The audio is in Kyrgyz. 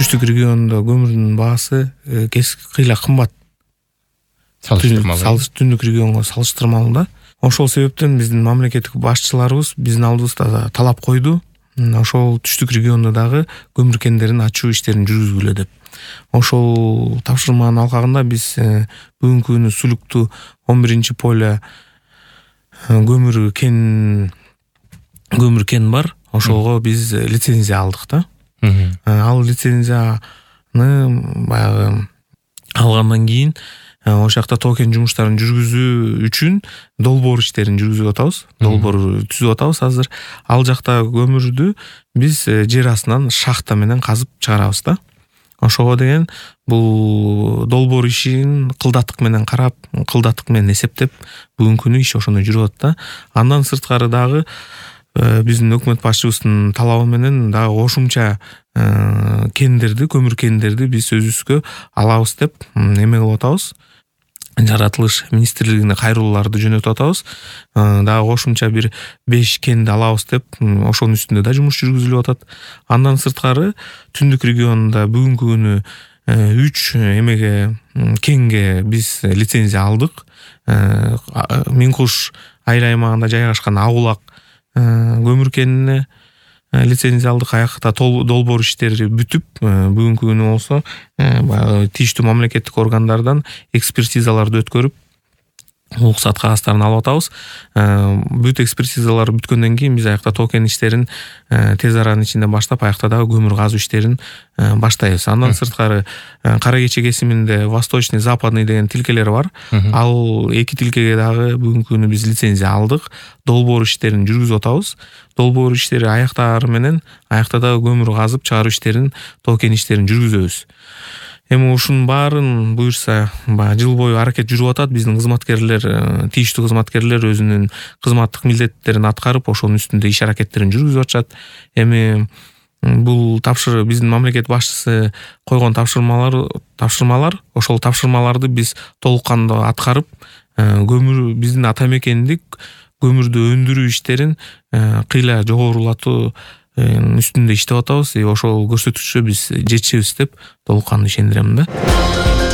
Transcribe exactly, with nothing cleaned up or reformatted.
түштүк регионунда көмүрдүн баасы кыйла кымбат. Салыштырмалуу. Түндүк регионго салыштырмалуу да. Ошол себептен биздин мамлекеттик башчыларыбыз биздин алдыбызда талап койду. Ошол түштүк региондо дагы көмүр кендерин ачуу иштерин жүргүзгүлө деп. Ошол тапшырманын алкагында биз бүгүнкү күнү Сүлүктү он биринчи поле көмүр кен көмүр кен бар. Ошого биз лицензия алдык да. Ал лицензияны баягы алгандан кийин ошол жакта тоо кен жумуштарын жүргүзүү үчүн долбоор иштерин жүргүзүп атабыз. Долбоор түзүп атабыз азыр. Ал жакта көмүрдү биз жер астынан шахта менен казып чыгарабыз да. Ошого деген бул долбоор ишин кылдаттык менен карап, кылдаттык менен эсептеп бүгүнкү күнү иш ошондой жүрүп атат да. Андан сырткары дагы биздин өкмөт башчыбыздын талабы менен дагы кошумча кендерди, көмүр кендерди биз өзүбүзгө алабыз деп эме кылып атабыз. Жаратылыш министрлигине кайрылууларды жөнөтүп атабыз. Дагы кошумча бир беш кенди алабыз деп ошонун үстүндө да жумуш жүргүзүлүп атат. Андан сырткары түндүк регионунда бүгүнкү күнү үч эмеге кенге биз лицензия алдык. Миң Куш айыл аймагында жайгашкан Агулак көмүр кенине лицензия алдык. Аякта долбоор иштери бүтүп, бүгүнкү күнү болсо баягы тийиштүү мамлекеттик органдардан экспертизаларды өткөрүп, уруксат кагазтарын алып атабыз. Бүт экспертизалар бүткөндөн кийин биз аякта тоо кен иштерин тез аранын ичинде баштап, аякта дагы көмүр казуу иштерин баштайбыз. Андан сырткары Кара Кече кесиминде Восточный, Западный деген тилкелер бар. Ал эки тилкеге дагы бүгүнкү күнү биз лицензия алдык. Долбоор иштерин жүргүзүп атабыз. Долбоор иштери аяктаары менен аякта дагы көмүр казып чыгаруу иштерин, тоо кен иштерин жүргүзөбүз. Эми ушунун баарын буюрса, баягы жыл бою аракет жүрүп атат. Биздин кызматкерлер, тийиштүү кызматкерлер өзүнүн кызматтык милдеттерин аткарып, ошонун үстүндө иш аракеттерин жүргүзүп атышат. Эми бул тапшыр биздин мамлекет башчысы койгон тапшырмалар, тапшырмалар, ошол тапшырмаларды биз толук кандуу аткарып, көмүр биздин ата мекендик көмүрдү өндүрүү иштерин кыйла жогорулатуу үстүндө иштеп атабыз. Ошол көрсөткүчкө биз жетишебиз деп толук кандуу ишендирем да.